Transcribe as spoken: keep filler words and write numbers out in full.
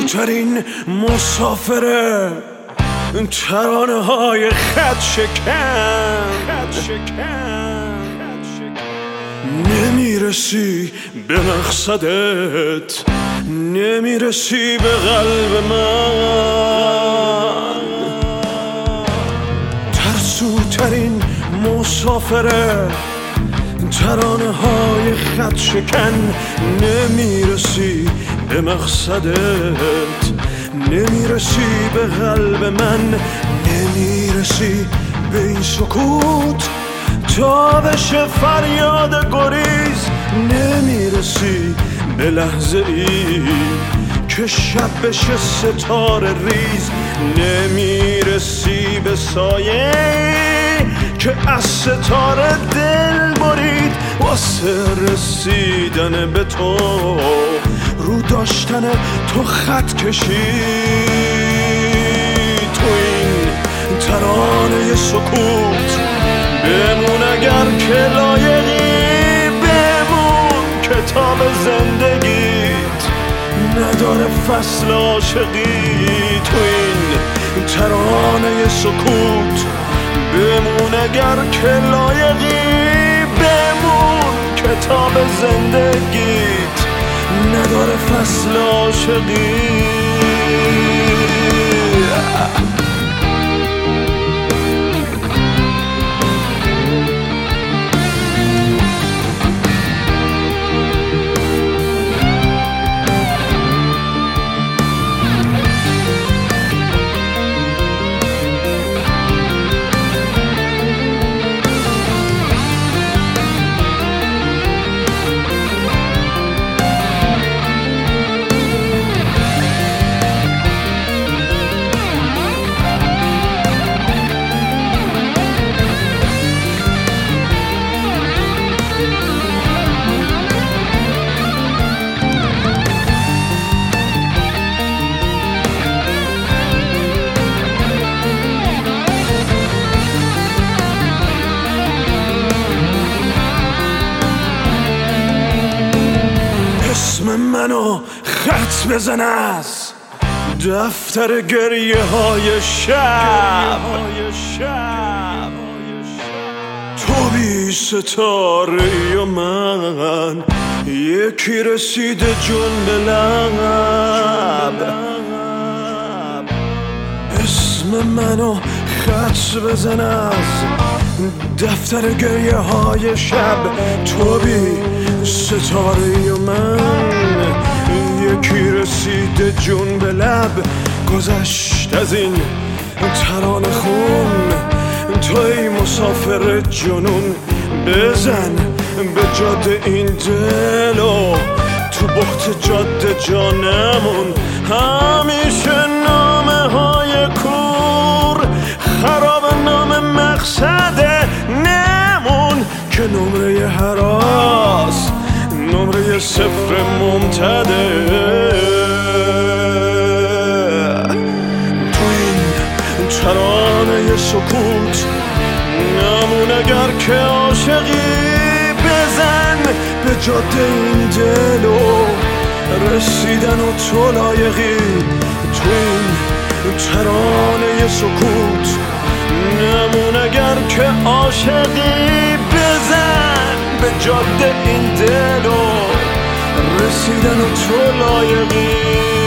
ترسوترین مسافره، ترانه های خط شکن، نمیرسی به مقصدت، نمیرسی به قلب من. ترسوترین مسافره، ترانه های خط شکن، نمیرسی به مقصدت، نمیرسی به قلب من، نمیرسی به این سکوت تا بشه فریاد گریز، نمیرسی به لحظه ای که شب بشه ستاره ریز، نمیرسی به سایه که از ستاره دل برید. واسه رسیدن به تو رو داشتن تو خط کشید. تو این ترانه سکوت بمون اگر که لایقی، بمون کتاب زندگیت نداره فصل عاشقی. تو این ترانه سکوت بمون اگر که لایقی، بمون کتاب زندگیت نداره فصل عاشقی. اسم منو خط بزن از دفتر گریه های شب. تو بی ستاره و من یکی رسیده جون به لب. اسم منو خط بزن از دفتر گریه های شب. تو بی ستاره و من یکی رسیده جون به لب. گذشت از این ترانه خون، توی مسافر جنون، بزن به جاده این دلو، تو بخت جاده جانمون همیشه نامه های کور خراب، نام مقصد نمون که نمره هراس، نمره صفر ممتده. تو این ترانه سکوت نمون اگر که عاشقی، بزن به جاده این دلو، رسیدن و تو لایقی. تو این ترانه سکوت نمون اگر که عاشقی، بزن به جاده این دلو، رسیدن و تو لایقی.